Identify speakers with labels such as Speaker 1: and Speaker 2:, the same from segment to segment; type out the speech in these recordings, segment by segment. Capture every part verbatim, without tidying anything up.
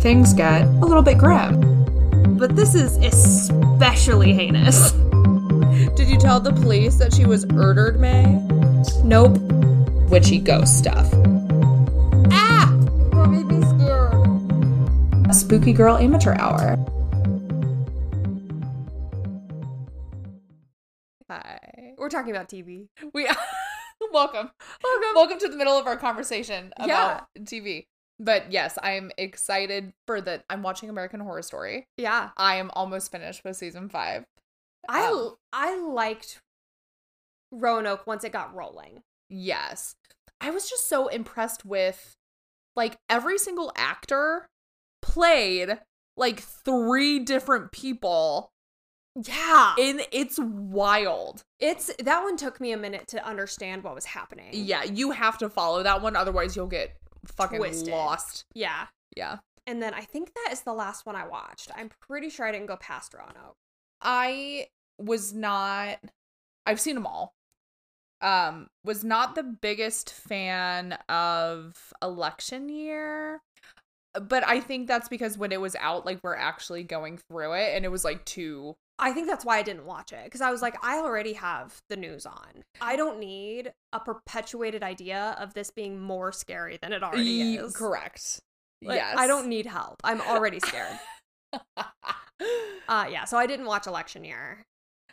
Speaker 1: things get a little bit grim.
Speaker 2: But this is especially heinous.
Speaker 1: Did you tell the police that she was murdered, May?
Speaker 2: Nope.
Speaker 1: Witchy ghost stuff.
Speaker 2: Ah! That made me scared.
Speaker 1: A Spooky Girl Amateur Hour. Hi.
Speaker 2: We're talking about T V.
Speaker 1: We welcome.
Speaker 2: Welcome.
Speaker 1: Welcome to the middle of our conversation about
Speaker 2: Yeah.
Speaker 1: T V. But yes, I'm excited for the I'm watching American Horror Story.
Speaker 2: Yeah.
Speaker 1: I am almost finished with season five.
Speaker 2: I
Speaker 1: Um,
Speaker 2: I liked Roanoke once it got rolling.
Speaker 1: Yes. I was just so impressed with, like, every single actor played, like, three different people.
Speaker 2: Yeah.
Speaker 1: And it's wild.
Speaker 2: It's that one took me a minute to understand what was happening.
Speaker 1: Yeah, you have to follow that one, otherwise you'll get fucking
Speaker 2: Twisted.
Speaker 1: lost.
Speaker 2: Yeah.
Speaker 1: Yeah.
Speaker 2: And then I think that is the last one I watched. I'm pretty sure I didn't go past Roanoke.
Speaker 1: I was not, I've seen them all. Um, was not the biggest fan of Election Year, but I think that's because when it was out, like, we're actually going through it, and it was, like, too...
Speaker 2: I think that's why I didn't watch it, because I was like, I already have the news on. I don't need a perpetuated idea of this being more scary than it already
Speaker 1: Ye-
Speaker 2: is.
Speaker 1: Correct.
Speaker 2: Like,
Speaker 1: Yes.
Speaker 2: I don't need help. I'm already scared. uh, yeah, so I didn't watch Election Year.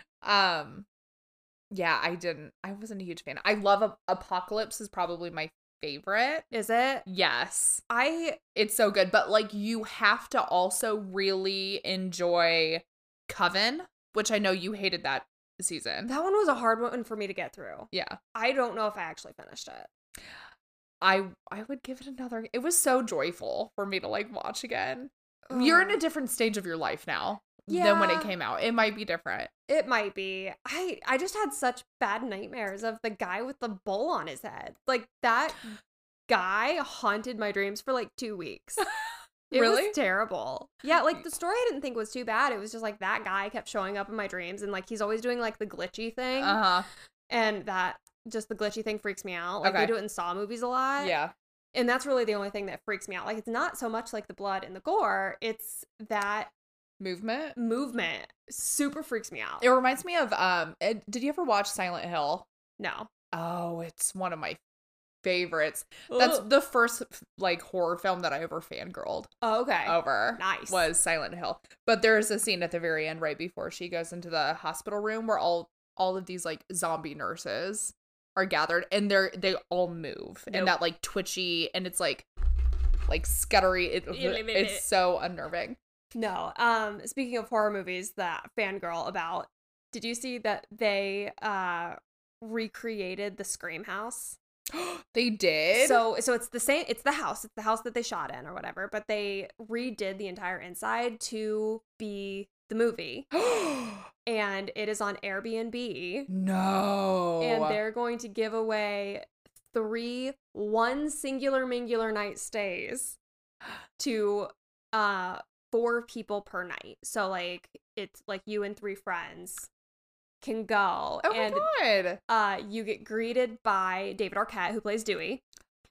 Speaker 1: Um, yeah, I didn't. I wasn't a huge fan. I love a- Apocalypse is probably my favorite.
Speaker 2: Is it?
Speaker 1: Yes.
Speaker 2: I
Speaker 1: It's so good, but, like, you have to also really enjoy Coven, which I know you hated that season.
Speaker 2: that one was a hard one for me to get through.
Speaker 1: Yeah.
Speaker 2: I don't know if I actually finished it.
Speaker 1: I I would give it another. It was so joyful for me to, like, watch again. You're in a different stage of your life now than when it
Speaker 2: Yeah.
Speaker 1: came out. It might be different.
Speaker 2: It might be. I I just had such bad nightmares of the guy with the bowl on his head. Like, that guy haunted my dreams for like two weeks. It
Speaker 1: Really?
Speaker 2: was terrible. Yeah, like, the story I didn't think was too bad. It was just like that guy kept showing up in my dreams, and like he's always doing like the glitchy thing.
Speaker 1: Uh-huh.
Speaker 2: And that just the glitchy thing freaks me out. Like,
Speaker 1: Okay.
Speaker 2: they do it in Saw movies a lot.
Speaker 1: Yeah.
Speaker 2: And that's really the only thing that freaks me out. Like, it's not so much like the blood and the gore, it's that
Speaker 1: Movement.
Speaker 2: movement super freaks me out.
Speaker 1: It reminds me of um it- did you ever watch Silent Hill?
Speaker 2: No.
Speaker 1: Oh, it's one of my favorites. That's the first, like, horror film that I ever fangirled
Speaker 2: Oh, okay.
Speaker 1: over.
Speaker 2: Nice.
Speaker 1: Was Silent Hill. But there's a scene at the very end right before she goes into the hospital room where all all of these, like, zombie nurses are gathered, and they're they all move
Speaker 2: Nope.
Speaker 1: and that, like, twitchy, and it's like like scuttery. It, it's so unnerving.
Speaker 2: No. Um, speaking of horror movies that fangirl about, did you see that they uh recreated the Scream house?
Speaker 1: They did.
Speaker 2: So so it's the same, it's the house, it's the house that they shot in or whatever, but they redid the entire inside to be the movie. And it is on Airbnb.
Speaker 1: No.
Speaker 2: And they're going to give away three one singular mingular night stays to uh four people per night. So, like, it's like you and three friends can go.
Speaker 1: Oh
Speaker 2: and
Speaker 1: my god.
Speaker 2: uh you get greeted by David Arquette, who plays Dewey.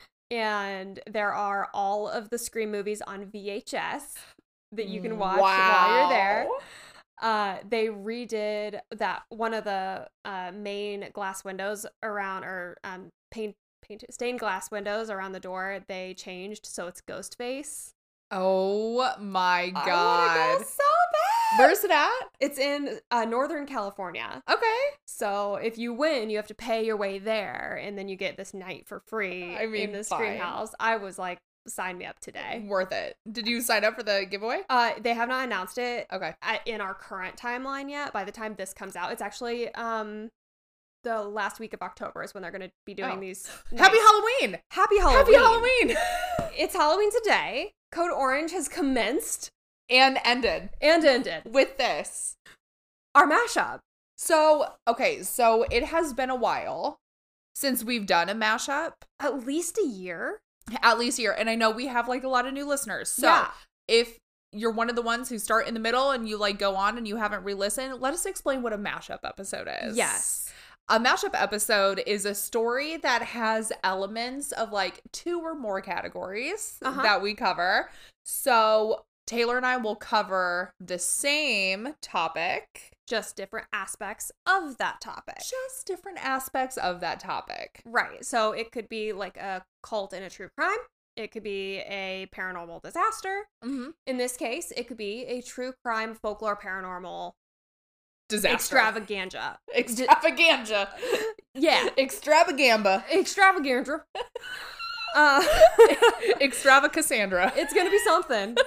Speaker 2: And there are all of the Scream movies on V H S that you can watch while you're there. Uh, they redid that one of the uh, main glass windows around, or um, paint, paint, stained glass windows around the door. They changed, so it's Ghostface.
Speaker 1: Oh my god.
Speaker 2: I wanna go so bad.
Speaker 1: Where's it at?
Speaker 2: It's in uh, Northern California.
Speaker 1: Okay.
Speaker 2: So if you win, you have to pay your way there, and then you get this night for free
Speaker 1: I mean,
Speaker 2: in the Scream
Speaker 1: fine.
Speaker 2: house. I was like, sign me up today.
Speaker 1: Worth it. Did you sign up for the giveaway?
Speaker 2: Uh, they have not announced it
Speaker 1: Okay.
Speaker 2: at, in our current timeline yet. By the time this comes out, it's actually um the last week of October is when they're going to be doing
Speaker 1: Oh.
Speaker 2: these.
Speaker 1: Happy
Speaker 2: nights.
Speaker 1: Halloween.
Speaker 2: Happy Halloween!
Speaker 1: Happy Halloween.
Speaker 2: It's Halloween today. Code Orange has commenced
Speaker 1: And ended
Speaker 2: and ended
Speaker 1: with this.
Speaker 2: our mashup.
Speaker 1: So, okay, so it has been a while since we've done a mashup.
Speaker 2: At least a year.
Speaker 1: At least a year. And I know we have, like, a lot of new listeners. So
Speaker 2: Yeah.
Speaker 1: if you're one of the ones who start in the middle and you, like, go on and you haven't re-listened, let us explain what a mashup episode is.
Speaker 2: Yes.
Speaker 1: A mashup episode is a story that has elements of like two or more categories uh-huh. that we cover. So Taylor and I will cover the same topic.
Speaker 2: Just different aspects of that topic.
Speaker 1: Just different aspects of that topic.
Speaker 2: Right. So it could be like a cult and a true crime. It could be a paranormal disaster.
Speaker 1: Mm-hmm.
Speaker 2: In this case, it could be a true crime, folklore, paranormal
Speaker 1: disaster.
Speaker 2: Extravaganza.
Speaker 1: Extravaganza.
Speaker 2: Yeah.
Speaker 1: Extravagamba.
Speaker 2: Extravaganza. Uh,
Speaker 1: Extravacassandra.
Speaker 2: It's gonna be something.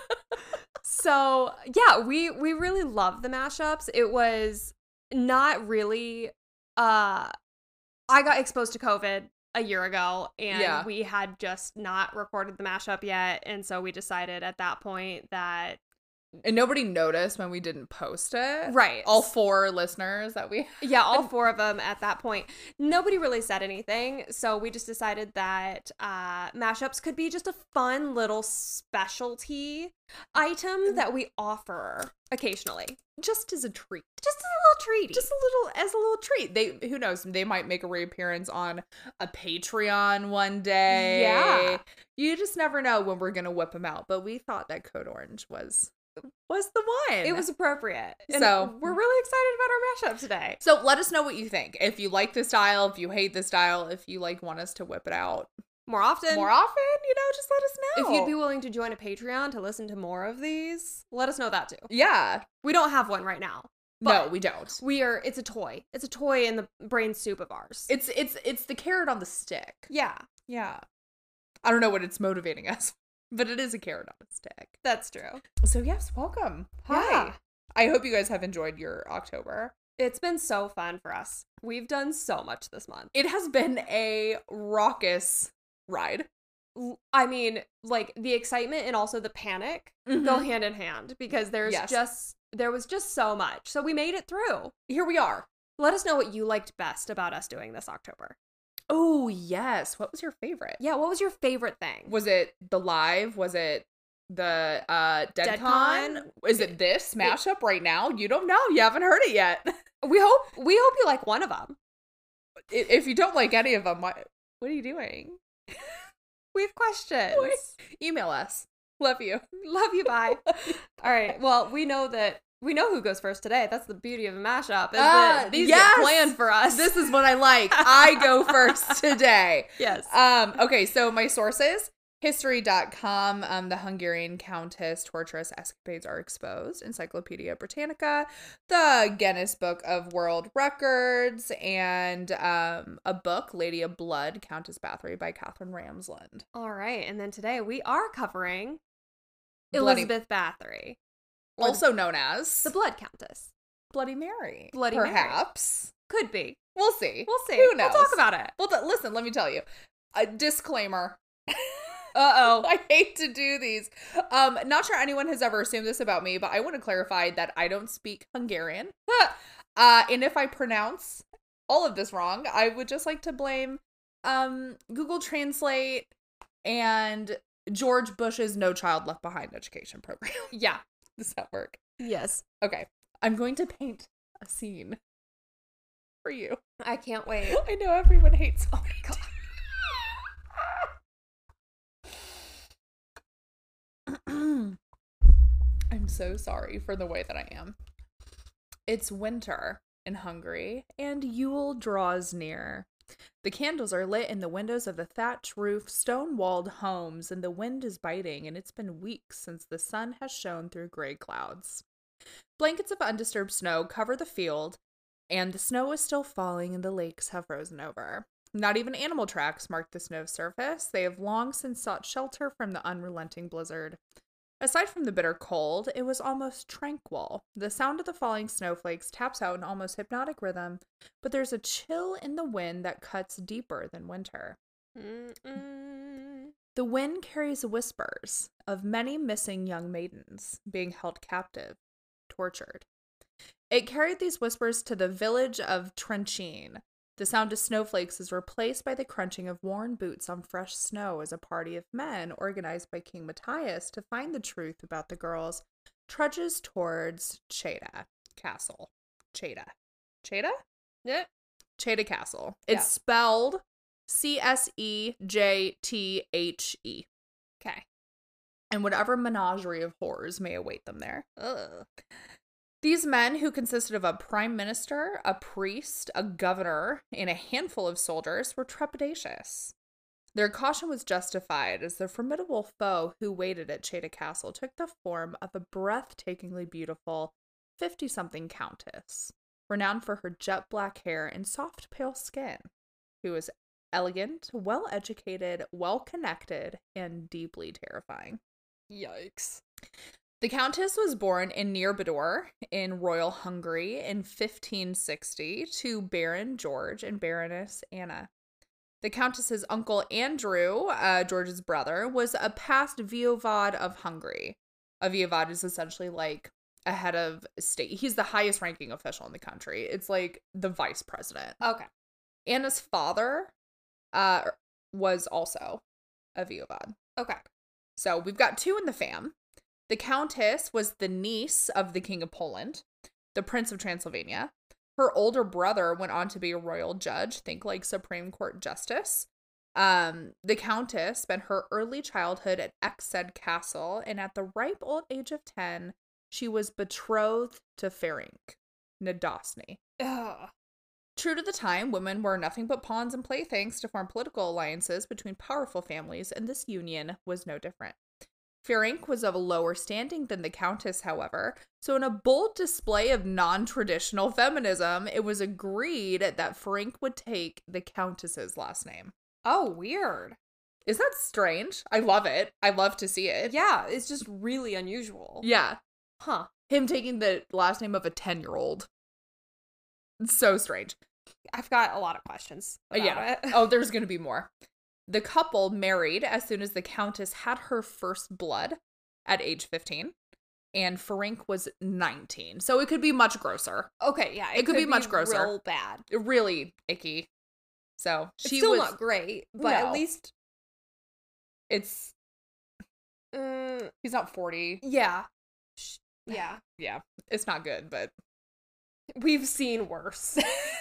Speaker 2: So yeah, we we really love the mashups. It was not really. Uh, I got exposed to COVID a year ago, and yeah. we had just not recorded the mashup yet, and so we decided at that point that.
Speaker 1: And nobody noticed when we didn't post it.
Speaker 2: Right.
Speaker 1: All four listeners that we had.
Speaker 2: Yeah, all four of them at that point. Nobody really said anything. So we just decided that uh, mashups could be just a fun little specialty item that we offer occasionally.
Speaker 1: Just as a treat.
Speaker 2: Just a little treat.
Speaker 1: Just a little, as a little treat. They, who knows, they might make a reappearance on a Patreon one day.
Speaker 2: Yeah.
Speaker 1: You just never know when we're going to whip them out. But we thought that Code Orange was... was the one.
Speaker 2: It was appropriate. And
Speaker 1: so
Speaker 2: we're really excited about our mashup today.
Speaker 1: So let us know what you think. If you like the style, if you hate the style, if you like want us to whip it out
Speaker 2: more often.
Speaker 1: More often, you know, just let us know.
Speaker 2: If you'd be willing to join a Patreon to listen to more of these, let us know that too.
Speaker 1: Yeah.
Speaker 2: We don't have one right now.
Speaker 1: No, we don't.
Speaker 2: We are it's a toy. It's a toy in the brain soup of ours.
Speaker 1: It's it's it's the carrot on the stick.
Speaker 2: Yeah.
Speaker 1: Yeah. I don't know what it's motivating us. But it is a carrot on a stick.
Speaker 2: That's true.
Speaker 1: So yes, welcome. Hi.
Speaker 2: Yeah.
Speaker 1: I hope you guys have enjoyed your October.
Speaker 2: It's been so fun for us. We've done so much this month.
Speaker 1: It has been a raucous ride.
Speaker 2: I mean, like the excitement and also the panic mm-hmm. go hand in hand because there's yes. just there was just so much. So we made it through.
Speaker 1: Here we are.
Speaker 2: Let us know what you liked best about us doing this October.
Speaker 1: Oh, yes. What was your favorite?
Speaker 2: Yeah, what was your favorite thing?
Speaker 1: Was it the live? Was it the uh, DeadCon?
Speaker 2: DeadCon?
Speaker 1: Is it this mashup right now? You don't know. You haven't heard it yet.
Speaker 2: We hope we hope you like one of them.
Speaker 1: If you don't like any of them, what, what are you doing?
Speaker 2: We have questions.
Speaker 1: Wait. Email us. Love you.
Speaker 2: Love you, bye. All right, well, we know that We know who goes first today. That's the beauty of a mashup. Is uh, that these yes! get planned for us.
Speaker 1: This is what I like. I go first today.
Speaker 2: Yes.
Speaker 1: Um. Okay, so my sources, history dot com, um, the Hungarian Countess torturous escapades are exposed, Encyclopedia Britannica, the Guinness Book of World Records, and um, a book, Lady of Blood, Countess Bathory by Catherine Ramsland.
Speaker 2: All right, and then today we are covering
Speaker 1: Bloody-
Speaker 2: Elizabeth Bathory.
Speaker 1: Also known as
Speaker 2: the Blood Countess.
Speaker 1: Bloody Mary.
Speaker 2: Bloody
Speaker 1: Perhaps.
Speaker 2: Mary. Could be.
Speaker 1: We'll see.
Speaker 2: We'll see.
Speaker 1: Who knows?
Speaker 2: We'll talk about it.
Speaker 1: Well, th- listen, let me tell you. A disclaimer.
Speaker 2: Uh-oh.
Speaker 1: I hate to do these. Um, not sure anyone has ever assumed this about me, but I want to clarify that I don't speak Hungarian. uh, and if I pronounce all of this wrong, I would just like to blame um, Google Translate and George Bush's No Child Left Behind education program.
Speaker 2: Yeah.
Speaker 1: Does that work?
Speaker 2: Yes.
Speaker 1: Okay. I'm going to paint a scene for you.
Speaker 2: I can't wait.
Speaker 1: I know everyone hates. Oh my god. I'm so sorry for the way that I am. It's winter in Hungary, and Yule draws near. The candles are lit in the windows of the thatch-roofed, stone-walled homes, and the wind is biting, and it's been weeks since the sun has shone through gray clouds. Blankets of undisturbed snow cover the field, and the snow is still falling, and the lakes have frozen over. Not even animal tracks mark the snow surface. They have long since sought shelter from the unrelenting blizzard. Aside from the bitter cold, it was almost tranquil. The sound of the falling snowflakes taps out an almost hypnotic rhythm, but there's a chill in the wind that cuts deeper than winter. Mm-mm. The wind carries whispers of many missing young maidens being held captive, tortured. It carried these whispers to the village of Trenchin. The sound of snowflakes is replaced by the crunching of worn boots on fresh snow as a party of men, organized by King Matthias to find the truth about the girls, trudges towards Cheda Castle. Cheda. Cheda?
Speaker 2: Yeah.
Speaker 1: Cheda Castle. It's
Speaker 2: Yeah.
Speaker 1: spelled C S E J T H E.
Speaker 2: Okay.
Speaker 1: And whatever menagerie of horrors may await them there.
Speaker 2: Ugh.
Speaker 1: These men, who consisted of a prime minister, a priest, a governor, and a handful of soldiers, were trepidatious. Their caution was justified, as the formidable foe who waited at Cheda Castle took the form of a breathtakingly beautiful fifty-something countess, renowned for her jet black hair and soft pale skin, who was elegant, well-educated, well-connected, and deeply terrifying.
Speaker 2: Yikes.
Speaker 1: The Countess was born in Nirbador in Royal Hungary in fifteen sixty to Baron George and Baroness Anna. The Countess's uncle Andrew, uh, George's brother, was a past voivode of Hungary. A voivode is essentially like a head of state. He's the highest ranking official in the country. It's like the vice president.
Speaker 2: Okay.
Speaker 1: Anna's father uh, was also a voivode.
Speaker 2: Okay.
Speaker 1: So we've got two in the fam. The Countess was the niece of the King of Poland, the Prince of Transylvania. Her older brother went on to be a royal judge, think like Supreme Court Justice. Um, the Countess spent her early childhood at Exed Castle, and at the ripe old age of ten, she was betrothed to Ferenc Nadasny.
Speaker 2: Ugh.
Speaker 1: True to the time, women were nothing but pawns and playthings to form political alliances between powerful families, and this union was no different. Ferenc was of a lower standing than the Countess, however, so in a bold display of non-traditional feminism, it was agreed that Ferenc would take the Countess's last name.
Speaker 2: Oh, weird.
Speaker 1: Is that strange? I love it. I love to see it.
Speaker 2: Yeah, it's just really unusual.
Speaker 1: Yeah.
Speaker 2: Huh.
Speaker 1: Him taking the last name of a ten-year-old. It's so strange.
Speaker 2: I've got a lot of questions about
Speaker 1: yeah.
Speaker 2: it.
Speaker 1: Oh, there's going to be more. The couple married as soon as the Countess had her first blood at age fifteen, and Ferenc was nineteen. So it could be much grosser.
Speaker 2: Okay, yeah.
Speaker 1: It, it could, could be much grosser.
Speaker 2: Real bad.
Speaker 1: Really icky. So
Speaker 2: It's
Speaker 1: she
Speaker 2: still
Speaker 1: was
Speaker 2: not great, but
Speaker 1: No.
Speaker 2: at least
Speaker 1: it's
Speaker 2: uh,
Speaker 1: he's not forty.
Speaker 2: yeah. Sh- Yeah.
Speaker 1: Yeah, it's not good, but
Speaker 2: We've seen worse.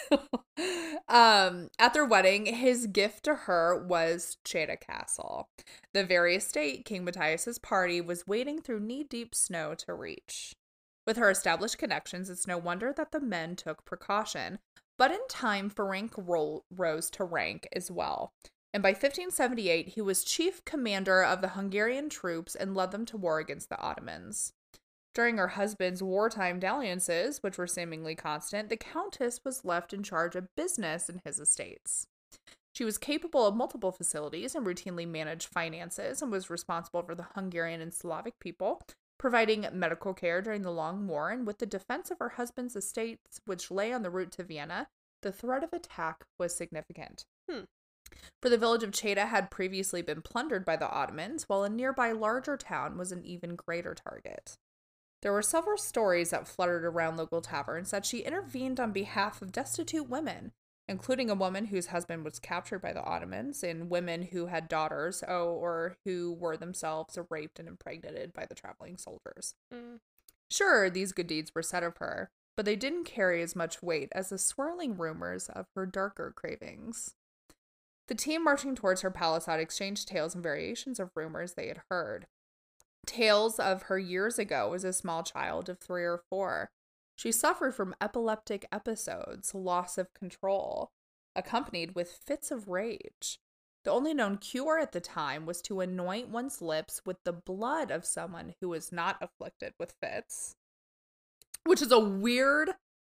Speaker 1: um, at their wedding, his gift to her was Cheda Castle, the very estate King Matthias's party was wading through knee-deep snow to reach. With her established connections, it's no wonder that the men took precaution, but in time, Ferenc ro- rose to rank as well. And by fifteen seventy-eight, he was chief commander of the Hungarian troops and led them to war against the Ottomans. During her husband's wartime dalliances, which were seemingly constant, the Countess was left in charge of business in his estates. She was capable of multiple facilities and routinely managed finances, and was responsible for the Hungarian and Slavic people, providing medical care during the Long War, and with the defense of her husband's estates, which lay on the route to Vienna, the threat of attack was significant.
Speaker 2: Hmm.
Speaker 1: For the village of Cheda had previously been plundered by the Ottomans, while a nearby larger town was an even greater target. There were several stories that fluttered around local taverns that she intervened on behalf of destitute women, including a woman whose husband was captured by the Ottomans, and women who had daughters, oh, or who were themselves raped and impregnated by the traveling soldiers.
Speaker 2: Mm.
Speaker 1: Sure, these good deeds were said of her, but they didn't carry as much weight as the swirling rumors of her darker cravings. The team marching towards her palace had exchanged tales and variations of rumors they had heard. Tales of her years ago as a small child of three or four. She suffered from epileptic episodes, loss of control, accompanied with fits of rage. The only known cure at the time was to anoint one's lips with the blood of someone who was not afflicted with fits. Which is a weird,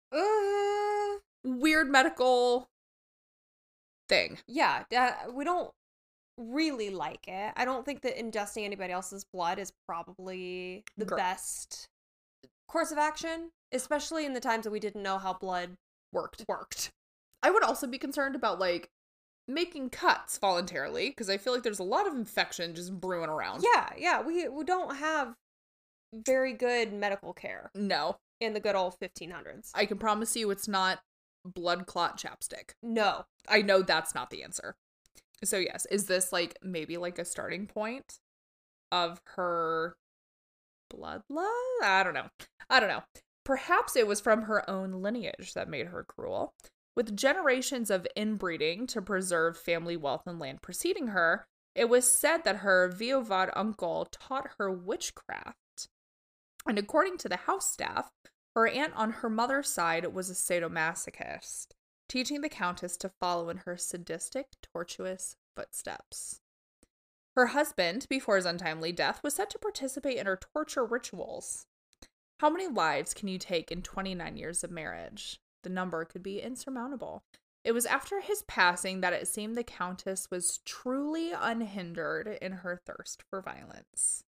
Speaker 1: uh, weird medical thing.
Speaker 2: Yeah, uh, we don't really like it. I don't think that ingesting anybody else's blood is probably the
Speaker 1: Girl.
Speaker 2: best course of action, especially in the times that we didn't know how blood
Speaker 1: Worked.
Speaker 2: worked.
Speaker 1: I would also be concerned about, like, making cuts voluntarily, because I feel like there's a lot of infection just brewing around.
Speaker 2: Yeah, yeah, we we don't have very good medical care
Speaker 1: No.
Speaker 2: in the good old fifteen hundreds.
Speaker 1: I can promise you it's not blood clot chapstick.
Speaker 2: No.
Speaker 1: I know that's not the answer. So yes, is this like maybe like a starting point of her bloodline? I don't know. I don't know. Perhaps it was from her own lineage that made her cruel. With generations of inbreeding to preserve family wealth and land preceding her, it was said that her Voivod uncle taught her witchcraft. And according to the house staff, her aunt on her mother's side was a sadomasochist, teaching the Countess to follow in her sadistic, tortuous footsteps. Her husband, before his untimely death, was said to participate in her torture rituals. How many lives can you take in twenty-nine years of marriage? The number could be insurmountable. It was after his passing that it seemed the Countess was truly unhindered in her thirst for violence.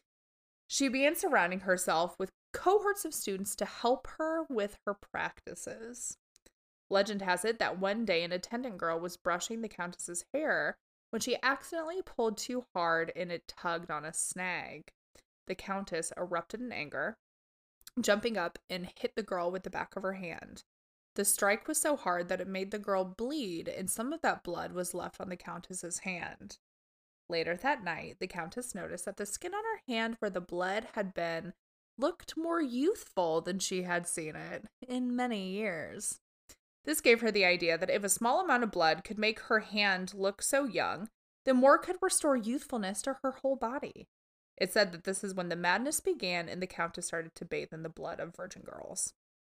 Speaker 1: She began surrounding herself with cohorts of students to help her with her practices. Legend has it that one day an attendant girl was brushing the Countess's hair when she accidentally pulled too hard and it tugged on a snag. The Countess erupted in anger, jumping up and hit the girl with the back of her hand. The strike was so hard that it made the girl bleed, and some of that blood was left on the Countess's hand. Later that night, the Countess noticed that the skin on her hand where the blood had been looked more youthful than she had seen it in many years. This gave her the idea that if a small amount of blood could make her hand look so young, then more could restore youthfulness to her whole body. It said that this is when the madness began and the Countess started to bathe in the blood of virgin girls.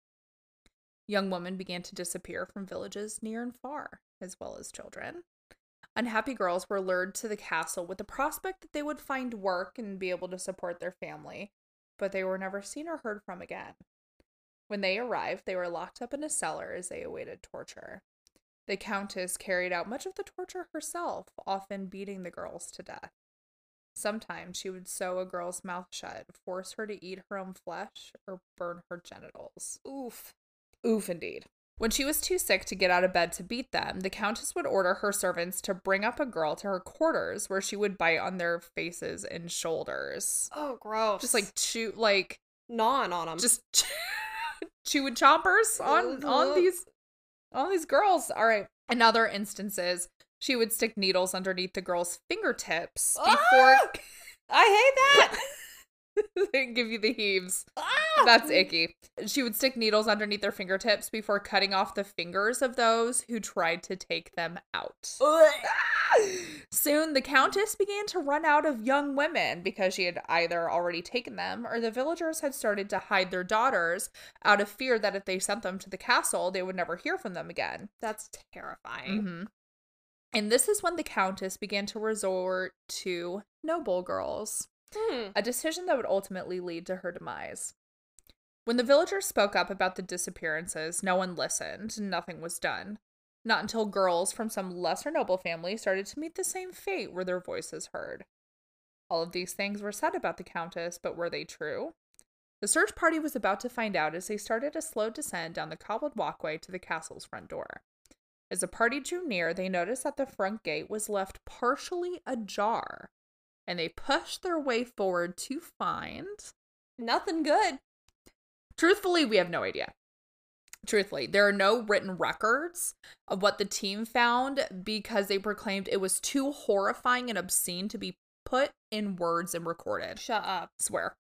Speaker 1: Young women began to disappear from villages near and far, as well as children. Unhappy girls were lured to the castle with the prospect that they would find work and be able to support their family, but they were never seen or heard from again. When they arrived, they were locked up in a cellar as they awaited torture. The Countess carried out much of the torture herself, often beating the girls to death. Sometimes she would sew a girl's mouth shut, force her to eat her own flesh, or burn her genitals. Oof. Oof, indeed. When she was too sick to get out of bed to beat them, the Countess would order her servants to bring up a girl to her quarters where she would bite on their faces and shoulders.
Speaker 2: Oh, gross.
Speaker 1: Just like chew, like...
Speaker 2: Gnawing on them.
Speaker 1: Just chewing chompers on, on these, on these girls. All right. In other instances, she would stick needles underneath the girl's fingertips before...
Speaker 2: Ah! I hate that!
Speaker 1: They give you the heaves. Ah! That's icky. She would stick needles underneath their fingertips before cutting off the fingers of those who tried to take them out. Soon, the Countess began to run out of young women because she had either already taken them or the villagers had started to hide their daughters out of fear that if they sent them to the castle, they would never hear from them again.
Speaker 2: That's terrifying.
Speaker 1: Mm-hmm. And this is when the Countess began to resort to noble girls. Hmm. A decision that would ultimately lead to her demise. When the villagers spoke up about the disappearances, no one listened, and nothing was done. Not until girls from some lesser noble family started to meet the same fate were their voices heard. All of these things were said about the Countess, but were they true? The search party was about to find out as they started a slow descent down the cobbled walkway to the castle's front door. As the party drew near, they noticed that the front gate was left partially ajar. And they pushed their way forward to find...
Speaker 2: nothing good.
Speaker 1: Truthfully, we have no idea. Truthfully, there are no written records of what the team found because they proclaimed it was too horrifying and obscene to be put in words and recorded.
Speaker 2: Shut up.
Speaker 1: Swear.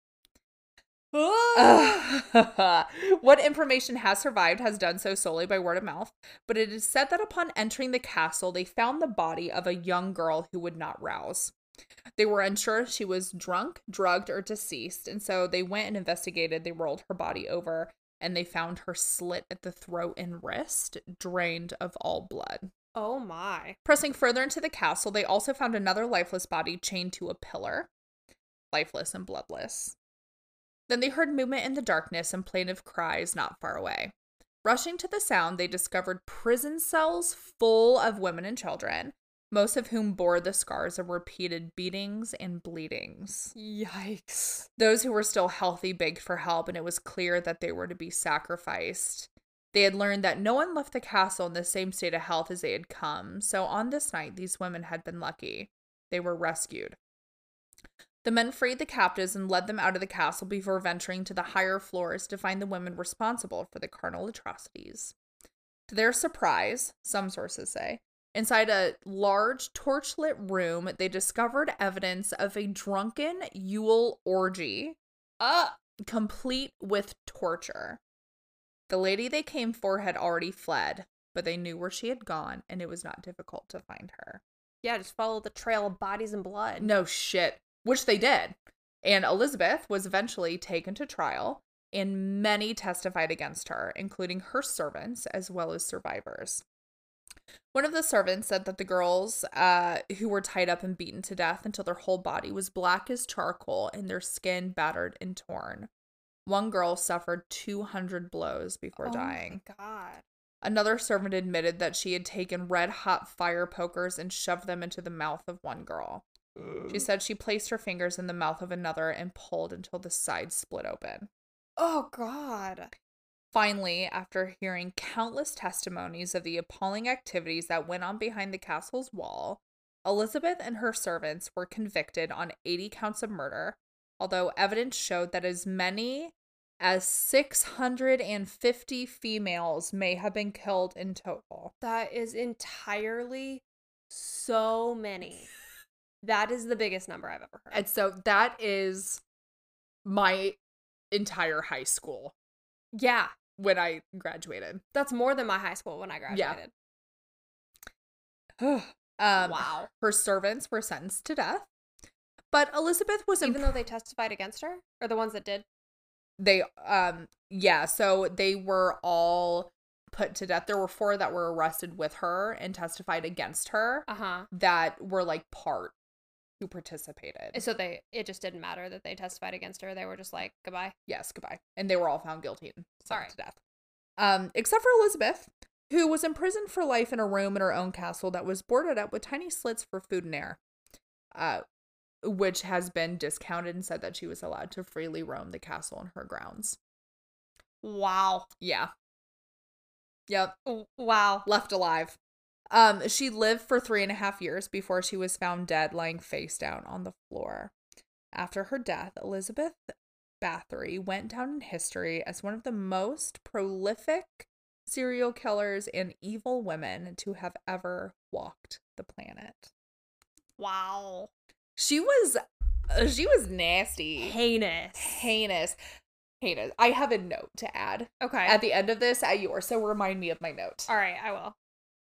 Speaker 1: What information has survived has done so solely by word of mouth, but it is said that upon entering the castle, they found the body of a young girl who would not rouse. They were unsure if she was drunk, drugged, or deceased, and so they went and investigated. They rolled her body over, and they found her slit at the throat and wrist, drained of all blood.
Speaker 2: Oh my.
Speaker 1: Pressing further into the castle, they also found another lifeless body chained to a pillar. Lifeless and bloodless. Then they heard movement in the darkness and plaintive cries not far away. Rushing to the sound, they discovered prison cells full of women and children, most of whom bore the scars of repeated beatings and bleedings.
Speaker 2: Yikes.
Speaker 1: Those who were still healthy begged for help, and it was clear that they were to be sacrificed. They had learned that no one left the castle in the same state of health as they had come, so on this night, these women had been lucky. They were rescued. The men freed the captives and led them out of the castle before venturing to the higher floors to find the women responsible for the carnal atrocities. To their surprise, some sources say, inside a large torchlit room, they discovered evidence of a drunken Yule orgy, uh, complete with torture. The lady they came for had already fled. but they knew where she had gone, and it was not difficult to find her.
Speaker 2: Yeah, just follow the trail of bodies and blood.
Speaker 1: No shit. Which they did. And Elizabeth was eventually taken to trial, and many testified against her, including her servants as well as survivors. One of the servants said that the girls uh, who were tied up and beaten to death until their whole body was black as charcoal and their skin battered and torn. One girl suffered two hundred blows before
Speaker 2: oh
Speaker 1: dying.
Speaker 2: Oh my God.
Speaker 1: Another servant admitted that she had taken red-hot fire pokers and shoved them into the mouth of one girl. She said she placed her fingers in the mouth of another and pulled until the side split open.
Speaker 2: Oh, God.
Speaker 1: Finally, after hearing countless testimonies of the appalling activities that went on behind the castle's wall, Elizabeth and her servants were convicted on eighty counts of murder, although evidence showed that as many as six hundred fifty females may have been killed in total.
Speaker 2: That is entirely so many. That is the biggest number I've ever heard.
Speaker 1: And so that is my entire high school.
Speaker 2: Yeah.
Speaker 1: When I graduated.
Speaker 2: That's more than my high school when I graduated.
Speaker 1: Yeah. um,
Speaker 2: wow.
Speaker 1: Her servants were sentenced to death. But Elizabeth was...
Speaker 2: Even
Speaker 1: imp-
Speaker 2: though they testified against her? Or the ones that did?
Speaker 1: They, um, yeah, so they were all put to death. There were four that were arrested with her and testified against her.
Speaker 2: Uh-huh.
Speaker 1: That were, like, part who participated.
Speaker 2: So they, it just didn't matter that they testified against her. They were just like, goodbye.
Speaker 1: Yes, goodbye. And they were all found guilty and sentenced
Speaker 2: right.
Speaker 1: to death. Um, except for Elizabeth, who was imprisoned for life in a room in her own castle that was boarded up with tiny slits for food and air, uh, which has been discounted and said that she was allowed to freely roam the castle and her grounds.
Speaker 2: Wow.
Speaker 1: Yeah. Yep.
Speaker 2: Wow.
Speaker 1: Left alive. Um, she lived for three and a half years before she was found dead, lying face down on the floor. After her death, Elizabeth Bathory went down in history as one of the most prolific serial killers and evil women to have ever walked the planet.
Speaker 2: Wow.
Speaker 1: She was, uh, she was nasty.
Speaker 2: Heinous.
Speaker 1: Heinous. Heinous. I have a note to add.
Speaker 2: Okay.
Speaker 1: At the end of this, at yours, so remind me of my note.
Speaker 2: All right, I will.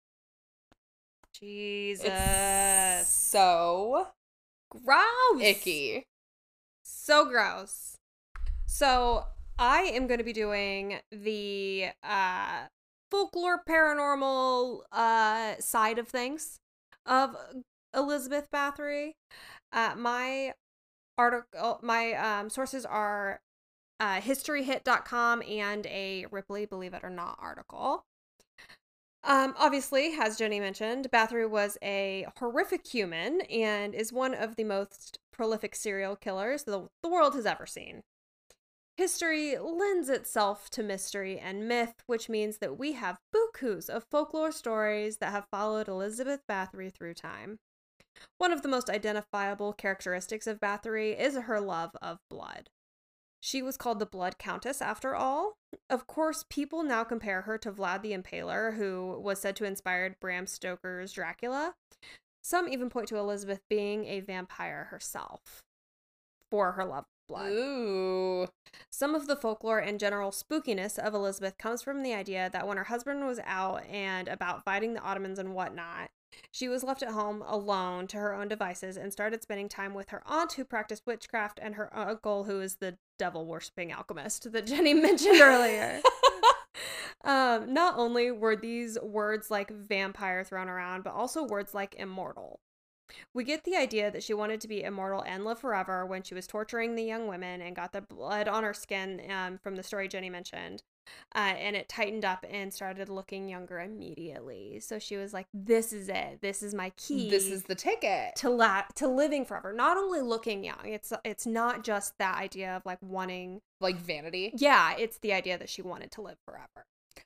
Speaker 2: Jesus.
Speaker 1: It's so
Speaker 2: gross.
Speaker 1: icky.
Speaker 2: So gross. So I am going to be doing the uh, folklore paranormal uh, side of things of Elizabeth Bathory. Uh, my article, my um, sources are uh, history hit dot com and a Ripley, believe it or not, article. Um, obviously, as Jenny mentioned, Bathory was a horrific human and is one of the most prolific serial killers the, the world has ever seen. History lends itself to mystery and myth, which means that we have bukus of folklore stories that have followed Elizabeth Bathory through time. One of the most identifiable characteristics of Bathory is her love of blood. She was called the Blood Countess after all. Of course, people now compare her to Vlad the Impaler, who was said to inspire Bram Stoker's Dracula. Some even point to Elizabeth being a vampire herself for her love of blood.
Speaker 1: Ooh.
Speaker 2: Some of the folklore and general spookiness of Elizabeth comes from the idea that when her husband was out and about fighting the Ottomans and whatnot, she was left at home alone to her own devices and started spending time with her aunt who practiced witchcraft and her uncle who is the devil-worshipping alchemist that Jenny mentioned earlier. um, not only were these words like vampire thrown around, but also words like immortal. We get the idea that she wanted to be immortal and live forever when she was torturing the young women and got the blood on her skin um, from the story Jenny mentioned. Uh, and it tightened up and started looking younger immediately. So she was like, this is it. This is my key.
Speaker 1: This is the ticket.
Speaker 2: To la- to living forever. Not only looking young. It's it's not just that idea of like wanting.
Speaker 1: Like vanity?
Speaker 2: Yeah, it's the idea that she wanted to live forever.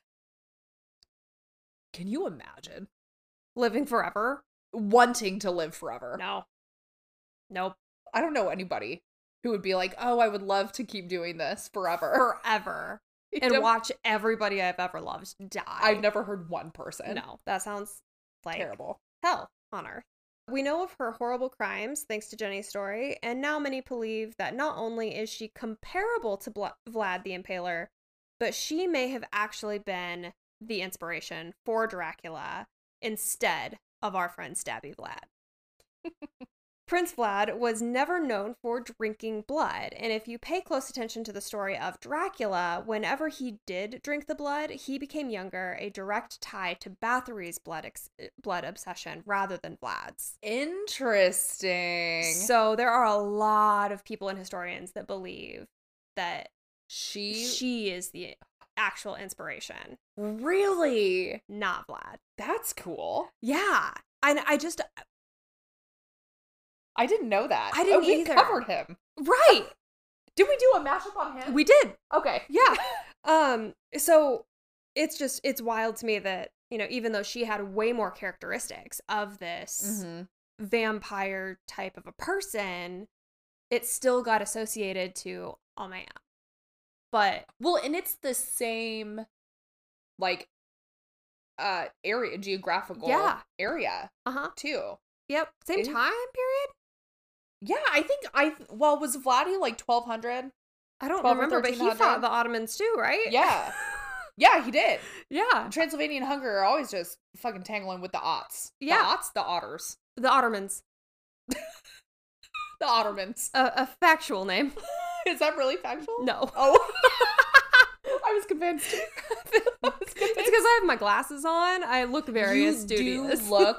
Speaker 1: Can you imagine?
Speaker 2: Living forever?
Speaker 1: Wanting to live forever.
Speaker 2: No. Nope.
Speaker 1: I don't know anybody who would be like, oh, I would love to keep doing this forever.
Speaker 2: Forever. And watch everybody I've ever loved die.
Speaker 1: I've never heard one person.
Speaker 2: No, that sounds like
Speaker 1: terrible.
Speaker 2: Hell on earth. We know of her horrible crimes thanks to Jenny's story, and now many believe that not only is she comparable to Bl- Vlad the Impaler, but she may have actually been the inspiration for Dracula instead of our friend Stabby Vlad. Prince Vlad was never known for drinking blood, and if you pay close attention to the story of Dracula, whenever he did drink the blood, he became younger, a direct tie to Bathory's blood ex- blood obsession rather than Vlad's.
Speaker 1: Interesting.
Speaker 2: So there are a lot of people and historians that believe that
Speaker 1: she
Speaker 2: she is the actual inspiration.
Speaker 1: Really?
Speaker 2: Not Vlad.
Speaker 1: That's cool.
Speaker 2: Yeah. And I just...
Speaker 1: I didn't know that.
Speaker 2: I didn't
Speaker 1: oh, we
Speaker 2: either.
Speaker 1: covered him.
Speaker 2: Right.
Speaker 1: Did we do a mashup on him?
Speaker 2: We did.
Speaker 1: Okay.
Speaker 2: Yeah. um. So it's just, it's wild to me that, you know, even though she had way more characteristics of this
Speaker 1: mm-hmm.
Speaker 2: vampire type of a person, it still got associated to a man. But.
Speaker 1: Well, and it's the same, like, uh, area, geographical
Speaker 2: yeah.
Speaker 1: area.
Speaker 2: Uh-huh.
Speaker 1: Too.
Speaker 2: Yep. Same
Speaker 1: it,
Speaker 2: time period?
Speaker 1: Yeah, I think I, well, was Vladdy like twelve hundred?
Speaker 2: I don't remember, but he fought the Ottomans too, right?
Speaker 1: Yeah. Yeah, he did.
Speaker 2: Yeah.
Speaker 1: Transylvanian Hunger are always just fucking tangling with the Otts.
Speaker 2: Yeah.
Speaker 1: The Otts, the Otters.
Speaker 2: The Ottomans.
Speaker 1: The Ottomans.
Speaker 2: A, a factual name.
Speaker 1: Is that really factual?
Speaker 2: No.
Speaker 1: Oh. I was convinced. I was convinced.
Speaker 2: It's because I have my glasses on. I look very
Speaker 1: you
Speaker 2: studious.
Speaker 1: You do look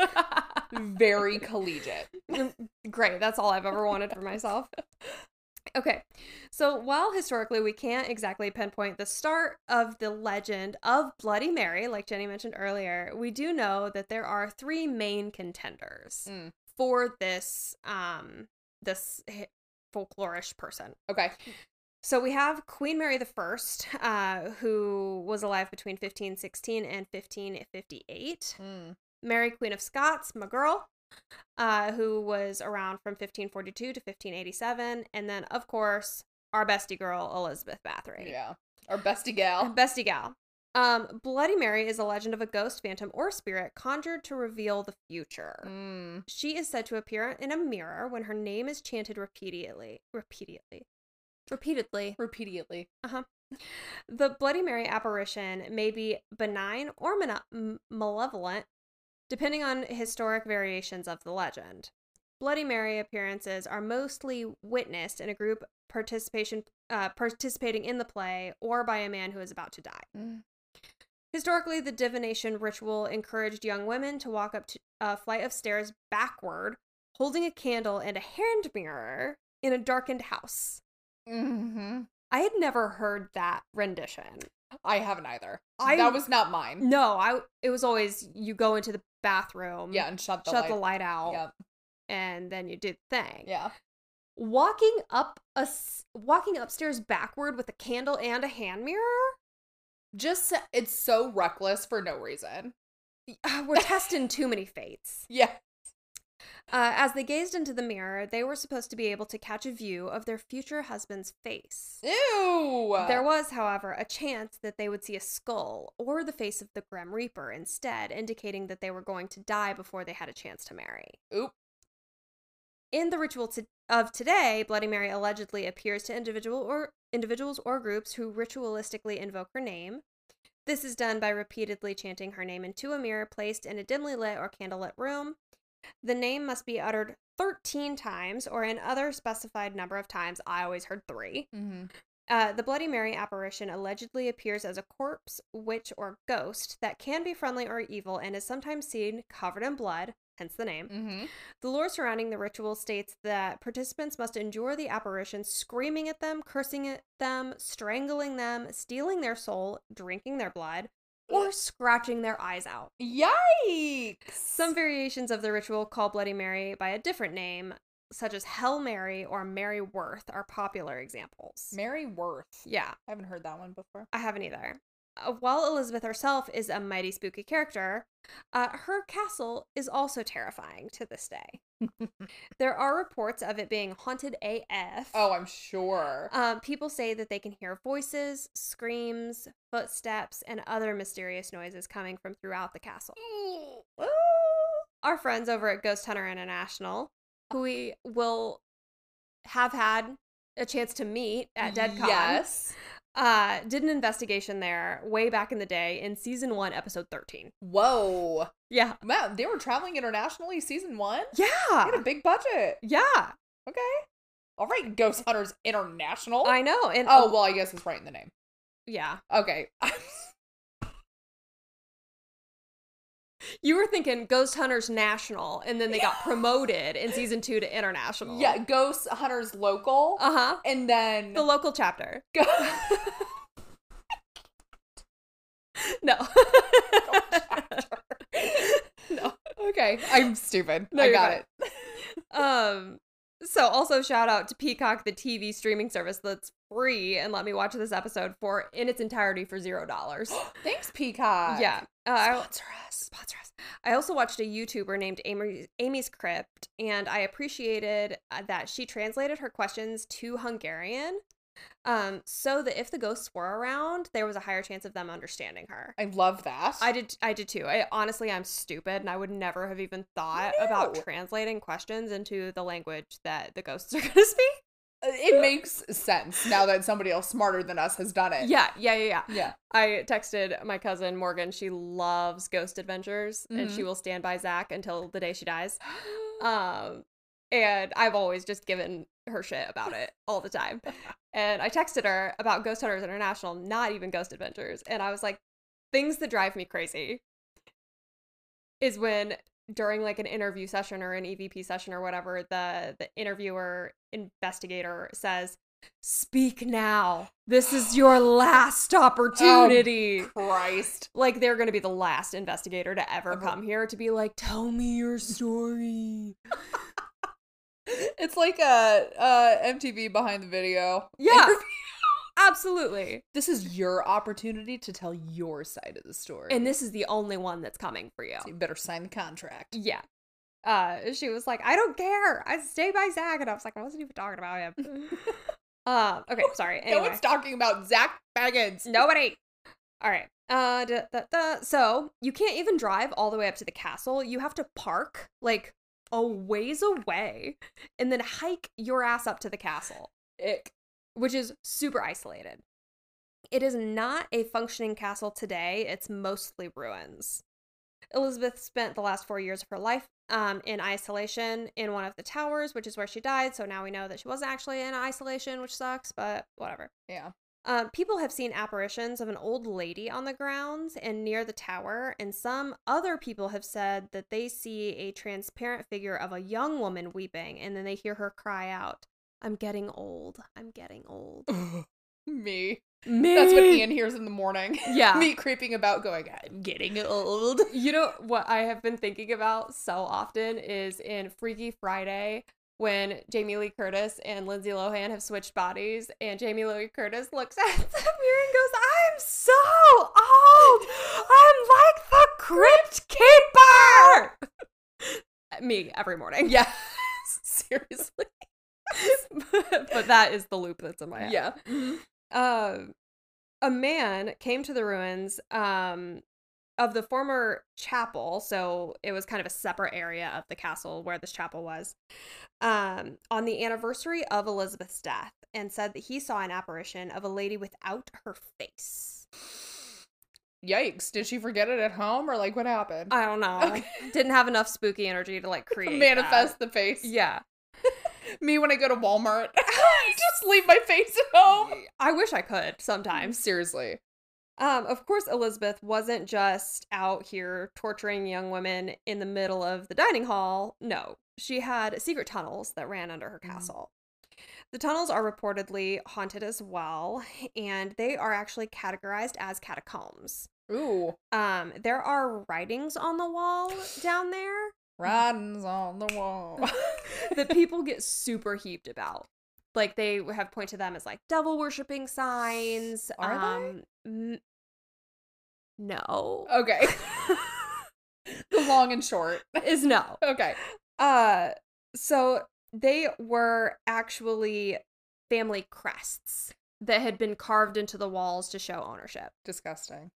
Speaker 1: very collegiate.
Speaker 2: Great. That's all I've ever wanted for myself. Okay. So while historically we can't exactly pinpoint the start of the legend of Bloody Mary, like Jenny mentioned earlier, we do know that there are three main contenders
Speaker 1: mm.
Speaker 2: for this um this folklorish person.
Speaker 1: Okay.
Speaker 2: So we have Queen Mary the First, uh, who was alive between fifteen sixteen and fifteen fifty-eight.
Speaker 1: Mm.
Speaker 2: Mary, Queen of Scots, my girl, uh, who was around from fifteen forty-two to fifteen eighty-seven. And then, of course, our bestie girl, Elizabeth Bathory.
Speaker 1: Yeah. Our bestie gal.
Speaker 2: Bestie gal. Um, Bloody Mary is a legend of a ghost, phantom, or spirit conjured to reveal the future.
Speaker 1: Mm.
Speaker 2: She is said to appear in a mirror when her name is chanted repeatedly. Repeatedly. Repeatedly.
Speaker 1: Repeatedly.
Speaker 2: Uh-huh. The Bloody Mary apparition may be benign or mane- malevolent, depending on historic variations of the legend. Bloody Mary appearances are mostly witnessed in a group participation uh, participating in the play or by a man who is about to die.
Speaker 1: Mm.
Speaker 2: Historically, the divination ritual encouraged young women to walk up to a flight of stairs backward, holding a candle and a hand mirror in a darkened house.
Speaker 1: Mm-hmm.
Speaker 2: I had never heard that rendition.
Speaker 1: I haven't either.
Speaker 2: I,
Speaker 1: that was not mine.
Speaker 2: No, I. It was always you go into the bathroom,
Speaker 1: yeah, and shut the
Speaker 2: shut
Speaker 1: light.
Speaker 2: the light out,
Speaker 1: Yep.
Speaker 2: and then you do the thing.
Speaker 1: Yeah.
Speaker 2: Walking up a walking upstairs backward with a candle and a hand mirror.
Speaker 1: Just it's so reckless for no reason.
Speaker 2: We're testing too many fates.
Speaker 1: Yeah.
Speaker 2: Uh, as they gazed into the mirror, they were supposed to be able to catch a view of their future husband's face.
Speaker 1: Ew!
Speaker 2: There was, however, a chance that they would see a skull or the face of the Grim Reaper instead, indicating that they were going to die before they had a chance to marry.
Speaker 1: Oop.
Speaker 2: In the ritual to- of today, Bloody Mary allegedly appears to individual or individuals or groups who ritualistically invoke her name. This is done by repeatedly chanting her name into a mirror placed in a dimly lit or candlelit room. The name must be uttered thirteen times or an other specified number of times. I always heard three.
Speaker 1: Mm-hmm.
Speaker 2: Uh, the Bloody Mary apparition allegedly appears as a corpse, witch, or ghost that can be friendly or evil and is sometimes seen covered in blood, hence the name.
Speaker 1: Mm-hmm.
Speaker 2: The lore surrounding the ritual states that participants must endure the apparition screaming at them, cursing at them, strangling them, stealing their soul, drinking their blood, or scratching their eyes out.
Speaker 1: Yikes!
Speaker 2: Some variations of the ritual call Bloody Mary by a different name, such as Hell Mary or Mary Worth, are popular examples.
Speaker 1: Mary Worth.
Speaker 2: Yeah.
Speaker 1: I haven't heard that one before.
Speaker 2: I haven't either. Uh, while Elizabeth herself is a mighty spooky character, uh, her castle is also terrifying to this day. There are reports of it being haunted A F.
Speaker 1: Oh, I'm sure.
Speaker 2: Um, people say that they can hear voices, screams, footsteps, and other mysterious noises coming from throughout the castle. Our friends over at Ghost Hunter International, who we will have had a chance to meet at DeadCon,
Speaker 1: yes,
Speaker 2: Uh, did an investigation there way back in the day in season one, episode thirteen.
Speaker 1: Whoa.
Speaker 2: Yeah.
Speaker 1: Wow, they were traveling internationally season one?
Speaker 2: Yeah.
Speaker 1: They had a big budget.
Speaker 2: Yeah.
Speaker 1: Okay. All right, Ghost Hunters International.
Speaker 2: I know. And
Speaker 1: oh, well, I guess it's right in the name.
Speaker 2: Yeah.
Speaker 1: Okay.
Speaker 2: You were thinking Ghost Hunters National, and then they got promoted in season two to International.
Speaker 1: Yeah, Ghost Hunters Local.
Speaker 2: Uh-huh.
Speaker 1: And then...
Speaker 2: The local chapter.
Speaker 1: Go-
Speaker 2: No.
Speaker 1: No. Okay, I'm stupid.
Speaker 2: No,
Speaker 1: I
Speaker 2: you're
Speaker 1: got
Speaker 2: fine.
Speaker 1: it.
Speaker 2: Um, so also shout out to Peacock, the T V streaming service that's free, and let me watch this episode for in its entirety for zero dollars.
Speaker 1: Thanks, Peacock.
Speaker 2: Yeah. Uh,
Speaker 1: Sponsor
Speaker 2: I,
Speaker 1: us.
Speaker 2: sponsor us. I also watched a YouTuber named Amy, Amy's Crypt, and I appreciated uh, that she translated her questions to Hungarian, um, so that if the ghosts were around, there was a higher chance of them understanding her.
Speaker 1: I love that.
Speaker 2: I did. I did too. I honestly, I'm stupid, and I would never have even thought
Speaker 1: No.
Speaker 2: about translating questions into the language that the ghosts are going to speak.
Speaker 1: It makes sense now that somebody else smarter than us has done it.
Speaker 2: Yeah, yeah, yeah, yeah.
Speaker 1: Yeah.
Speaker 2: I texted my cousin Morgan. She loves Ghost Adventures, and
Speaker 1: Mhm.
Speaker 2: she will stand by Zach until the day she dies. Um, and I've always just given her shit about it all the time. And I texted her about Ghost Hunters International, not even Ghost Adventures. And I was like, things that drive me crazy is when during like an interview session or an E V P session or whatever, the the interviewer investigator says, "Speak now. This is your last opportunity."
Speaker 1: Oh, Christ.
Speaker 2: Like they're going to be the last investigator to ever
Speaker 1: Ever.
Speaker 2: come here to be like, "Tell me your story."
Speaker 1: It's like a, a M T V behind the video.
Speaker 2: Yeah.
Speaker 1: interview.
Speaker 2: Absolutely.
Speaker 1: This is your opportunity to tell your side of the story.
Speaker 2: And this is the only one that's coming for you.
Speaker 1: So you better sign the contract.
Speaker 2: Yeah. Uh, she was like, "I don't care. I stay by Zach." And I was like, I wasn't even talking about him. uh, okay, sorry.
Speaker 1: No
Speaker 2: Anyway.
Speaker 1: one's talking about Zach Baggins.
Speaker 2: Nobody. All right. Uh, da, da, da. So you can't even drive all the way up to the castle. You have to park like a ways away and then hike your ass up to the castle,
Speaker 1: Ick.
Speaker 2: which is super isolated. It is not a functioning castle today. It's mostly ruins. Elizabeth spent the last four years of her life um, in isolation in one of the towers, which is where she died. So now we know that she wasn't actually in isolation, which sucks, but whatever.
Speaker 1: Yeah.
Speaker 2: Um, people have seen apparitions of an old lady on the grounds and near the tower, and some other people have said that they see a transparent figure of a young woman weeping, and then they hear her cry out, "I'm getting old. I'm getting old."
Speaker 1: Me.
Speaker 2: Me.
Speaker 1: That's what Ian hears in the morning.
Speaker 2: Yeah.
Speaker 1: Me creeping about going, "I'm getting old."
Speaker 2: You know what I have been thinking about so often is in Freaky Friday when Jamie Lee Curtis and Lindsay Lohan have switched bodies, and Jamie Lee Curtis looks at the mirror and goes, "I'm so old. I'm like the Crypt Keeper." Me every morning.
Speaker 1: Yeah. Seriously.
Speaker 2: But that is the loop that's in my head.
Speaker 1: Yeah. Mhm.
Speaker 2: Um, a man came to the ruins um, of the former chapel, so it was kind of a separate area of the castle where this chapel was, um, on the anniversary of Elizabeth's death, and said that he saw an apparition of a lady without her face.
Speaker 1: Yikes. Did she forget it at home or like what happened?
Speaker 2: I don't know.
Speaker 1: Okay.
Speaker 2: Didn't have enough spooky energy to like create
Speaker 1: Manifest
Speaker 2: that.
Speaker 1: the face.
Speaker 2: Yeah.
Speaker 1: Me when I go to Walmart. I just leave my face at home.
Speaker 2: I wish I could sometimes.
Speaker 1: Seriously.
Speaker 2: Um, of course, Elizabeth wasn't just out here torturing young women in the middle of the dining hall. No, she had secret tunnels that ran under her castle. Mm. The tunnels are reportedly haunted as well, and they are actually categorized as catacombs.
Speaker 1: Ooh.
Speaker 2: Um, there are writings on the wall down there.
Speaker 1: Writings on the wall.
Speaker 2: That people get super heaped about. Like, they have pointed to them as, like, devil-worshipping signs.
Speaker 1: Are
Speaker 2: um, they? N- no.
Speaker 1: Okay. The long and short.
Speaker 2: Is no.
Speaker 1: Okay.
Speaker 2: Uh, so they were actually family crests that had been carved into the walls to show ownership.
Speaker 1: Disgusting.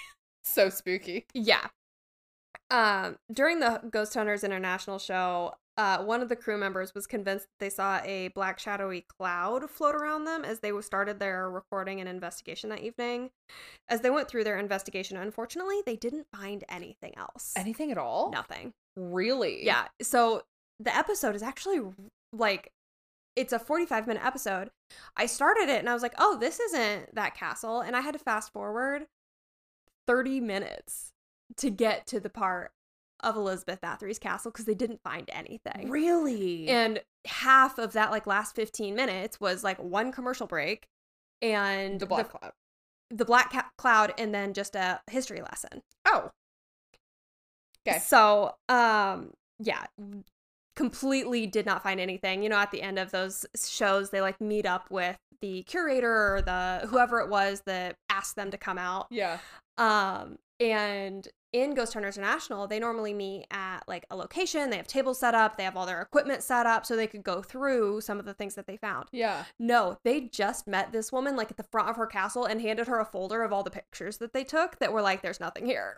Speaker 1: So spooky.
Speaker 2: Yeah. Um, during the Ghost Hunters International show, uh, one of the crew members was convinced that they saw a black shadowy cloud float around them as they started their recording and investigation that evening. As they went through their investigation, unfortunately, they didn't find anything else.
Speaker 1: Anything at all?
Speaker 2: Nothing.
Speaker 1: Really?
Speaker 2: Yeah. So the episode is actually like, it's a forty-five minute episode. I started it and I was like, oh, this isn't that castle. And I had to fast forward thirty minutes to get to the part of Elizabeth Bathory's castle because they didn't find anything.
Speaker 1: Really?
Speaker 2: And half of that, like, last fifteen minutes was like one commercial break and
Speaker 1: the Black the, Cloud.
Speaker 2: The Black ca- Cloud and then just a history lesson.
Speaker 1: Oh. Okay.
Speaker 2: So, um, yeah, completely did not find anything. You know, at the end of those shows, they like meet up with the curator or the whoever it was that asked them to come out.
Speaker 1: Yeah.
Speaker 2: Um, and in Ghost Hunter International, they normally meet at like a location. They have tables set up. They have all their equipment set up so they could go through some of the things that they found.
Speaker 1: Yeah.
Speaker 2: No, they just met this woman like at the front of her castle and handed her a folder of all the pictures that they took that were like, there's nothing here.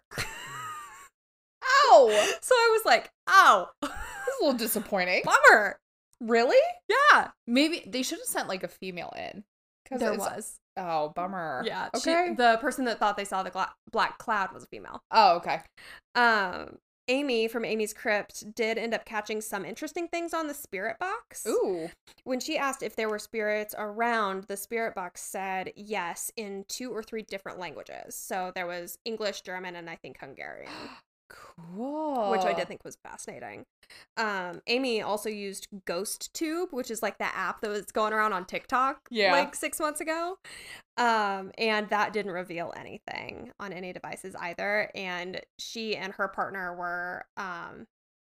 Speaker 1: Ow!
Speaker 2: So I was like, ow.
Speaker 1: That's a little disappointing.
Speaker 2: Bummer.
Speaker 1: Really?
Speaker 2: Yeah.
Speaker 1: Maybe they should have sent like a female in.
Speaker 2: There was.
Speaker 1: Oh, bummer.
Speaker 2: Yeah.
Speaker 1: Okay.
Speaker 2: She, the person that thought they saw the gla- black cloud was a female.
Speaker 1: Oh, okay.
Speaker 2: Um, Amy from Amy's Crypt did end up catching some interesting things on the spirit box.
Speaker 1: Ooh.
Speaker 2: When she asked if there were spirits around, the spirit box said yes in two or three different languages. So there was English, German, and I think Hungarian.
Speaker 1: Cool.
Speaker 2: Which I did think was fascinating. Um, Amy also used GhostTube, which is like that app that was going around on TikTok
Speaker 1: yeah.
Speaker 2: like six months ago. Um, and that didn't reveal anything on any devices either. And she and her partner were um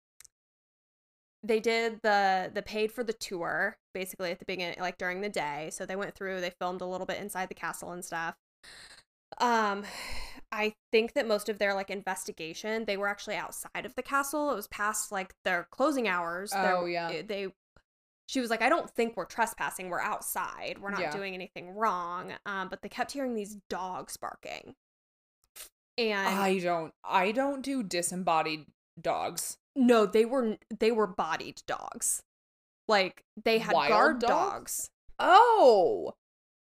Speaker 2: they did the the paid for the tour basically at the beginning, like during the day. So they went through, they filmed a little bit inside the castle and stuff. Um, I think that most of their like investigation, they were actually outside of the castle. It was past like their closing hours.
Speaker 1: Oh,
Speaker 2: They're,
Speaker 1: yeah.
Speaker 2: They, she was like, I don't think we're trespassing. We're outside. We're not
Speaker 1: yeah.
Speaker 2: doing anything wrong. Um, but they kept hearing these dogs barking. And
Speaker 1: I don't, I don't do disembodied dogs.
Speaker 2: No, they were, they were bodied dogs. Like they had
Speaker 1: Wild
Speaker 2: guard
Speaker 1: dogs?
Speaker 2: dogs.
Speaker 1: Oh.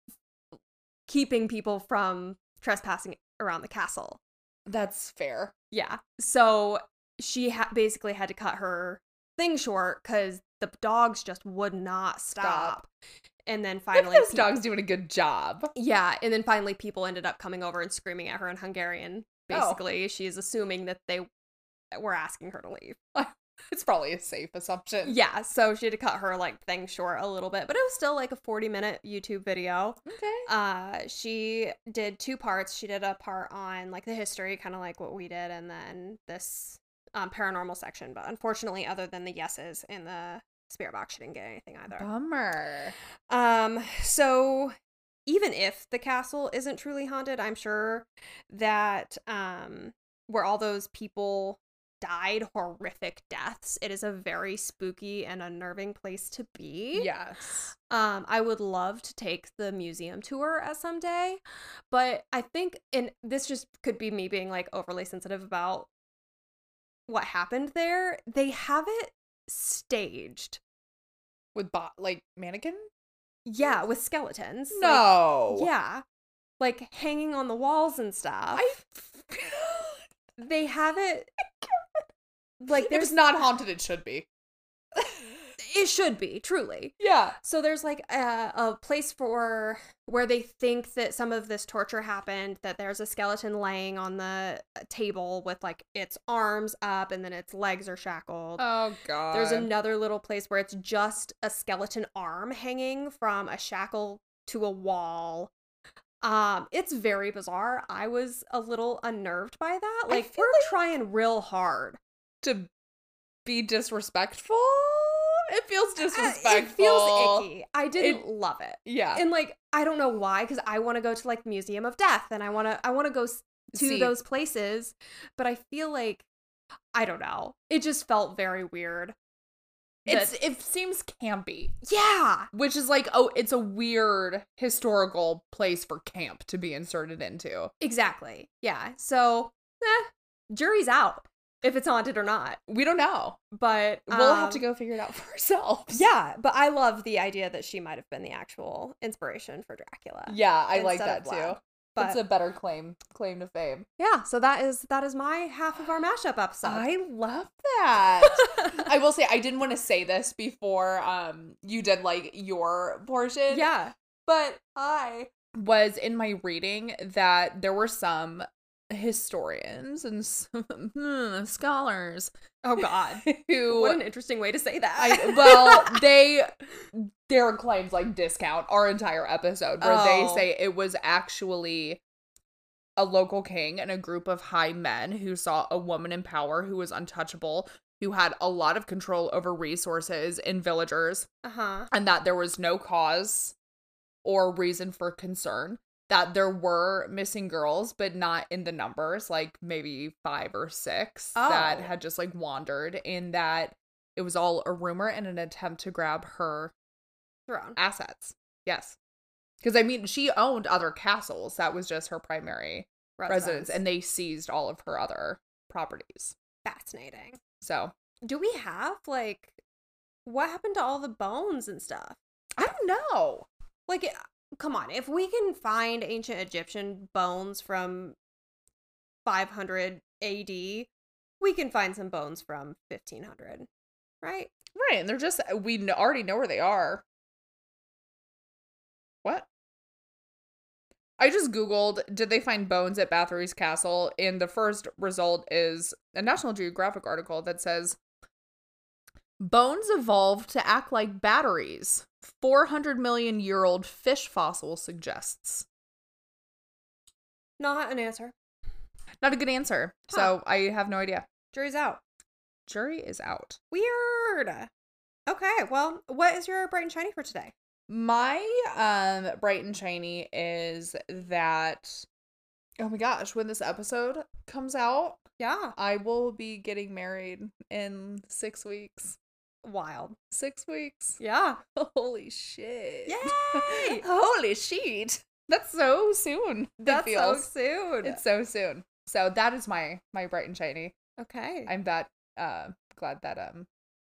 Speaker 2: Keeping people from trespassing around the castle.
Speaker 1: That's fair.
Speaker 2: Yeah. So she ha- basically had to cut her thing short because the dogs just would not stop. stop. And then finally,
Speaker 1: if those
Speaker 2: people-
Speaker 1: dogs doing a good job.
Speaker 2: Yeah, and then finally, people ended up coming over and screaming at her in Hungarian. Basically, oh. She's assuming that they were asking her to leave.
Speaker 1: It's probably a safe assumption.
Speaker 2: Yeah, so she had to cut her like thing short a little bit, but it was still like a forty minute YouTube video.
Speaker 1: Okay.
Speaker 2: Uh, she did two parts. She did a part on like the history, kind of like what we did, and then this um, paranormal section. But unfortunately, other than the yeses in the spirit box, she didn't get anything either.
Speaker 1: Bummer.
Speaker 2: Um, so even if the castle isn't truly haunted, I'm sure that um, where all those people died horrific deaths, it is a very spooky and unnerving place to be.
Speaker 1: Yes.
Speaker 2: Um, I would love to take the museum tour at some day, but I think, and this just could be me being like overly sensitive about what happened there, they have it staged.
Speaker 1: With bot like mannequin?
Speaker 2: Yeah, with skeletons.
Speaker 1: No.
Speaker 2: Like, yeah. Like hanging on the walls and stuff.
Speaker 1: I
Speaker 2: they have it like there's
Speaker 1: if it's not haunted, it should be.
Speaker 2: It should be, truly.
Speaker 1: Yeah.
Speaker 2: So there's like a, a place for where they think that some of this torture happened, that there's a skeleton laying on the table with like its arms up and then its legs are shackled.
Speaker 1: Oh, God.
Speaker 2: There's another little place where it's just a skeleton arm hanging from a shackle to a wall. Um, it's very bizarre. I was a little unnerved by that. Like, we're like trying real hard
Speaker 1: to be disrespectful. It feels disrespectful.
Speaker 2: It feels icky. I didn't
Speaker 1: it,
Speaker 2: love it.
Speaker 1: Yeah.
Speaker 2: And like, I don't know why, because I want to go to like Museum of Death and I want to I want to go to See. those places, but I feel like, I don't know. It just felt very weird.
Speaker 1: It's it seems campy.
Speaker 2: Yeah.
Speaker 1: Which is like, oh, it's a weird historical place for camp to be inserted into.
Speaker 2: Exactly. Yeah. So, eh, jury's out. if it's haunted or not.
Speaker 1: We don't know.
Speaker 2: But um,
Speaker 1: we'll have to go figure it out for ourselves.
Speaker 2: Yeah, but I love the idea that she might have been the actual inspiration for Dracula.
Speaker 1: Yeah, I like that too.
Speaker 2: Vlad. But
Speaker 1: That's a better claim claim to fame.
Speaker 2: Yeah, so that is that is my half of our mashup episode.
Speaker 1: I love that. I will say I didn't want to say this before um you did like your portion.
Speaker 2: Yeah.
Speaker 1: But I was in my reading that there were some historians and some scholars.
Speaker 2: Oh God.
Speaker 1: Who
Speaker 2: what an interesting way to say that.
Speaker 1: I, well, they their claims like discount our entire episode where
Speaker 2: Oh.
Speaker 1: they say it was actually a local king and a group of high men who saw a woman in power who was untouchable, who had a lot of control over resources and villagers,
Speaker 2: Uh-huh.
Speaker 1: and that there was no cause or reason for concern. That there were missing girls, but not in the numbers, like maybe five or six
Speaker 2: Oh.
Speaker 1: that had just like wandered, and that it was all a rumor and an attempt to grab her
Speaker 2: Throne.
Speaker 1: assets. Yes. Because I mean, she owned other castles. That was just her primary residence,
Speaker 2: Residence.
Speaker 1: and they seized all of her other properties.
Speaker 2: Fascinating.
Speaker 1: So,
Speaker 2: Do we have like what happened to all the bones and stuff?
Speaker 1: I don't know.
Speaker 2: Like it, come on, if we can find ancient Egyptian bones from five hundred A D, we can find some bones from fifteen hundred, right?
Speaker 1: Right, and they're just, we kn- already know where they are. What? I just Googled, did they find bones at Bathory's Castle? And the first result is a National Geographic article that says, bones evolved to act like batteries. four hundred million year old fish fossil suggests.
Speaker 2: Not an answer.
Speaker 1: Not a good answer.
Speaker 2: Huh.
Speaker 1: So I have no idea.
Speaker 2: Jury's out.
Speaker 1: Jury is out.
Speaker 2: Weird. Okay, well, what is your bright and shiny for today?
Speaker 1: My um bright and shiny is that, oh my gosh, when this episode comes out,
Speaker 2: Yeah.
Speaker 1: I will be getting married in six weeks.
Speaker 2: Wild.
Speaker 1: Six weeks.
Speaker 2: Yeah.
Speaker 1: Holy shit.
Speaker 2: Yay!
Speaker 1: Holy shit. That's so soon. It
Speaker 2: That's so
Speaker 1: feels.
Speaker 2: soon.
Speaker 1: It's so soon. So that is my my bright and shiny.
Speaker 2: okay.
Speaker 1: I'm that uh glad that um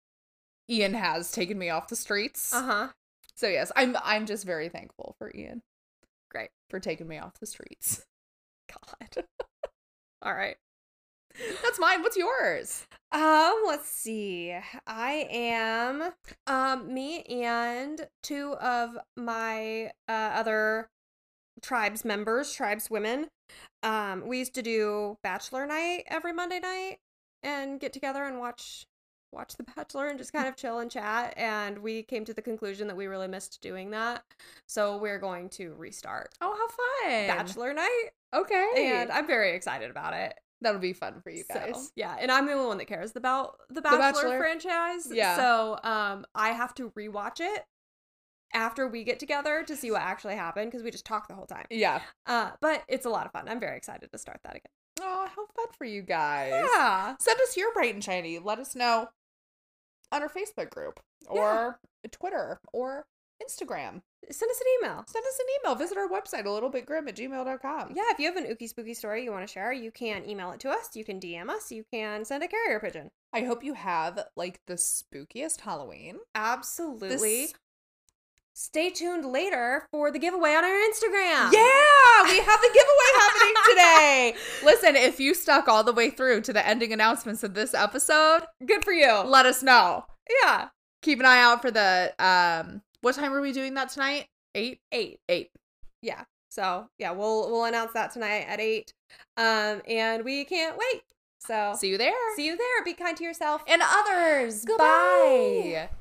Speaker 1: Ian has taken me off the streets.
Speaker 2: Uh-huh.
Speaker 1: So yes, I'm I'm just very thankful for Ian.
Speaker 2: Great.
Speaker 1: For taking me off the streets.
Speaker 2: God. All right.
Speaker 1: That's mine. What's yours?
Speaker 2: Um, let's see. I am um me and two of my uh, other tribes members, tribes women. Um, we used to do bachelor night every Monday night and get together and watch watch The Bachelor and just kind of chill and chat, and we came to the conclusion that we really missed doing that. So we're going to restart
Speaker 1: Oh, how fun.
Speaker 2: bachelor night,
Speaker 1: Okay.
Speaker 2: and I'm very excited about it.
Speaker 1: That'll be fun for you guys.
Speaker 2: So, yeah, and I'm the only one that cares about the Bachelor,
Speaker 1: Bachelor?
Speaker 2: franchise.
Speaker 1: Yeah.
Speaker 2: So um, I have to rewatch it after we get together to see what actually happened because we just talk the whole time.
Speaker 1: Yeah.
Speaker 2: Uh, but it's a lot of fun. I'm very excited to start that again.
Speaker 1: Oh, how fun for you guys.
Speaker 2: Yeah.
Speaker 1: Send us your bright and shiny. Let us know on our Facebook group or Twitter or Instagram.
Speaker 2: Send us an email.
Speaker 1: Send us an email. Visit our website, a little bit grim at gmail dot com.
Speaker 2: Yeah, if you have an ookie spooky story you want to share, you can email it to us. You can D M us. You can send a carrier pigeon.
Speaker 1: I hope you have like the spookiest Halloween.
Speaker 2: Absolutely.
Speaker 1: This-
Speaker 2: Stay tuned later for the giveaway on our Instagram.
Speaker 1: Yeah, we have the giveaway happening today. Listen, if you stuck all the way through to the ending announcements of this episode,
Speaker 2: Good for you.
Speaker 1: let us know.
Speaker 2: Yeah.
Speaker 1: Keep an eye out for the um what time are we doing that tonight? Eight?
Speaker 2: Eight.
Speaker 1: Eight.
Speaker 2: Yeah. So yeah, we'll we'll announce that tonight at eight. Um, and we can't wait. So
Speaker 1: See you there.
Speaker 2: see you there. Be kind to yourself.
Speaker 1: And others.
Speaker 2: Goodbye.
Speaker 1: Bye.